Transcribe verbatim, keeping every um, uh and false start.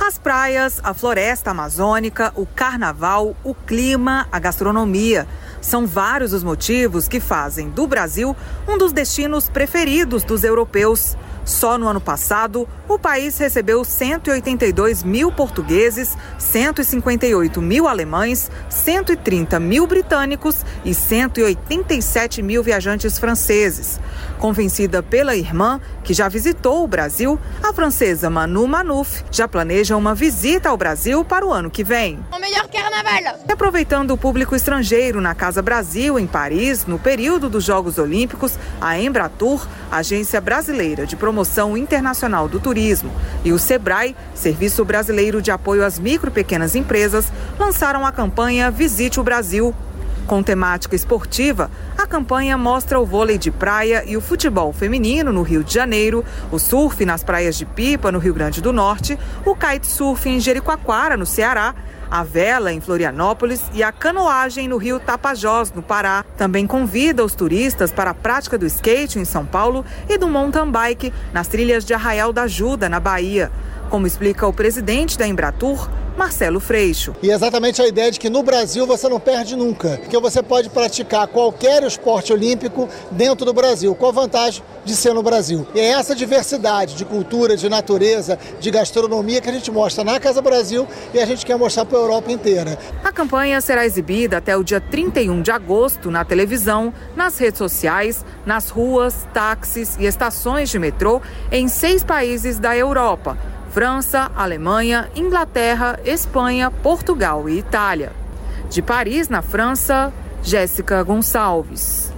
As praias, a floresta amazônica, o carnaval, o clima, a gastronomia. São vários os motivos que fazem do Brasil um dos destinos preferidos dos europeus. Só no ano passado, o país recebeu cento e oitenta e dois mil portugueses, cento e cinquenta e oito mil alemães, cento e trinta mil britânicos e cento e oitenta e sete mil viajantes franceses. Convencida pela irmã, que já visitou o Brasil, a francesa Manu Manouf já planeja uma visita ao Brasil para o ano que vem. O melhor carnaval! E aproveitando o público estrangeiro na Casa Brasil, em Paris, no período dos Jogos Olímpicos, a Embratur, agência brasileira de promoção internacional do turismo, e o Sebrae, Serviço Brasileiro de Apoio às Micro e Pequenas Empresas, lançaram a campanha Visite o Brasil. Com temática esportiva, a campanha mostra o vôlei de praia e o futebol feminino no Rio de Janeiro, o surf nas praias de Pipa, no Rio Grande do Norte, o kitesurf em Jericoacoara, no Ceará, a vela em Florianópolis e a canoagem no Rio Tapajós, no Pará. Também convida os turistas para a prática do skate em São Paulo e do mountain bike nas trilhas de Arraial da Ajuda, na Bahia. Como explica o presidente da Embratur, Marcelo Freixo. E exatamente a ideia de que no Brasil você não perde nunca, porque você pode praticar qualquer esporte olímpico dentro do Brasil, com a vantagem de ser no Brasil. E é essa diversidade de cultura, de natureza, de gastronomia que a gente mostra na Casa Brasil e a gente quer mostrar para a Europa inteira. A campanha será exibida até o dia trinta e um de agosto na televisão, nas redes sociais, nas ruas, táxis e estações de metrô em seis países da Europa: França, Alemanha, Inglaterra, Espanha, Portugal e Itália. De Paris, na França, Jéssica Gonçalves.